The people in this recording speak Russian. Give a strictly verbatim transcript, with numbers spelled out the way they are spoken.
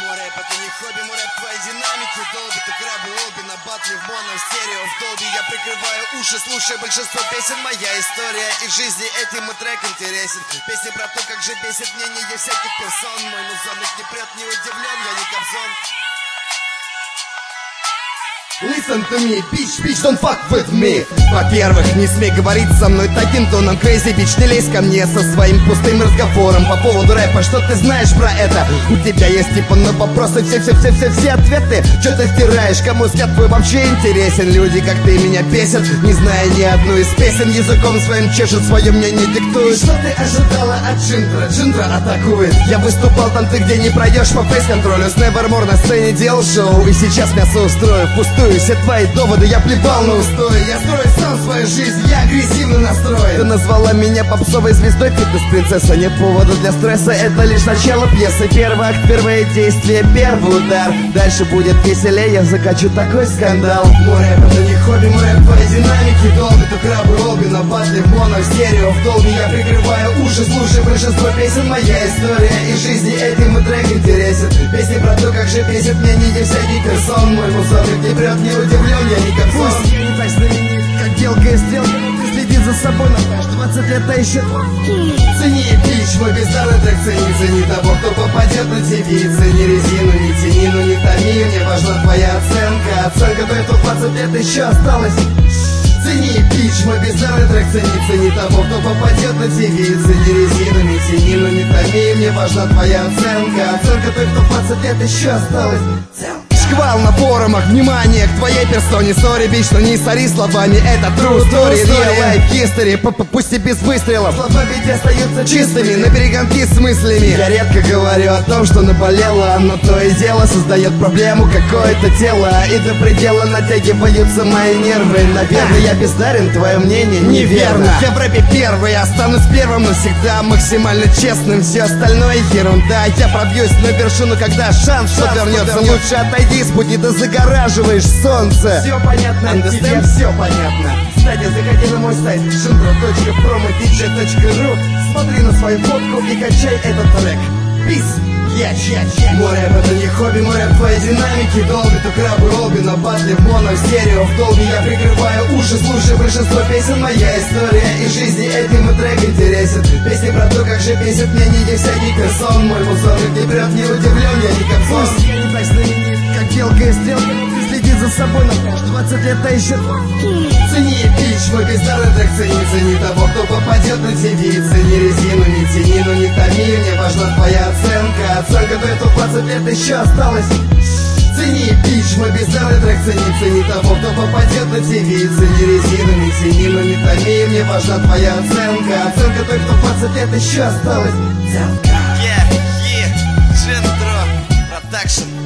Мой рэп это не хобби, мой рэп твои динамики долбит, и крабы обе на батле в моно, в стерео, в долби. Я прикрываю уши, слушая большинство песен. Моя история из жизни, этим и трек интересен. Песни про то, как же бесит мнение всяких персон. Мой музонок не прет, не удивлен, я не Кобзон. Listen to me, bitch, bitch, don't fuck with me. Во-первых, не смей говорить со мной таким тоном. Crazy bitch, не лезь ко мне со своим пустым разговором по поводу рэпа. Что ты знаешь про это? У тебя есть типа на вопросы все-все-все-все-все ответы. Че ты втираешь? Кому взгляд твой вообще интересен? Люди, как ты, меня бесят, не зная ни одну из песен. Языком своим чешет, свое мнение диктует. Что ты ожидала от Джиндра? Джиндра атакует. Я выступал там, ты где не пройдешь по фейс-контролю. С Nevermore на сцене делал шоу, и сейчас мясо устрою впустую. Все твои доводы я плевал на устои. Я строю сам свою жизнь, я агрессивно настроен. Ты назвала меня попсовой звездой, фитнес-принцесса. Нет повода для стресса, это лишь начало пьесы. Первый акт, первое действие, первый удар. Дальше будет веселее, я закачу такой скандал. Мой рэп это не хобби, мой рэп твои динамики долбит, и крабы обе на батле в моно, в стерео, в долби. Я прикрываю уши, слушай большинство песен. Моя история из жизни, этим и трек интересен. Песни про то, как же бесит мнение всяких персон. Мой музонок не прет, не удивлен, я не Кобзон. Пусть я не так знаменит, как Белка и Стрелка, но ты следи за собой, Наташ, двадцать лет, а еще цени, бич, мой бездарный трек, цени, цени того, кто попадет на ТВ. Цени резину, не тяни, ну не томи, мне важна твоя оценка. Оценка той, кто двадцать лет еще осталось. Цени, бич, мой бездарный трек, цени, цени того, кто попадет на ТВ. Цени резину, не тяни, ну не томи, мне важна твоя оценка. Оценка той, кто двадцать лет еще осталось. Шквал на форумах, внимание к твоей персоне. Сори, бич, но не сори словами, это true story, real life history. Пусть и без выстрелов, слова ведь остаются чистыми, на перегонки с мыслями. Я редко говорю о том, что наболело, но то и дело создает проблему какое-то тело, и до предела натягиваются мои нервы. Наверное, я бездарен, твое мнение неверно. Я в рэпе первый, останусь первым, но всегда максимально честным. Все остальное ерунда, я пробьюсь на вершину, когда шанс вернется. Лучше отойди с пути, ты загораживаешь солнце. Все понятно, understand? Все понятно. Кстати, заходи на мой сайт джиндра точка промо диджей точка ру. Смотри на свою фотку и качай этот трек. Peace, я я я. Мой рэп это не хобби, мой рэп твои динамики долбит, и крабы обе на батле в моно, в стерео, в долби. Я прикрываю уши, слушай большинство песен. Моя история из жизни, этим и трек интересен. Песни про то, как же бесит мнение всяких персон. Мой музонок не прет, не удивлен, я не Кобзон. Пусть я не так знаменит, как Белка и Стрелка, но ты следи за собой, Наташ, двадцать лет, а еще цени, бич, мой бездарный трек, цени, цени того, кто попадет на ТВ. Цени резину, не тяни, ну не томи, мне важна твоя оценка. Оценка той, кто двадцать лет еще осталось. Цени, бич, мой бездарный трек, цени, цени того, кто попадет на ТВ. Цени резину, не тяни, ну не томи, мне важна твоя оценка. Оценка той, кто двадцать лет еще осталось. Yeah, yeah, Джиндра Продакшн.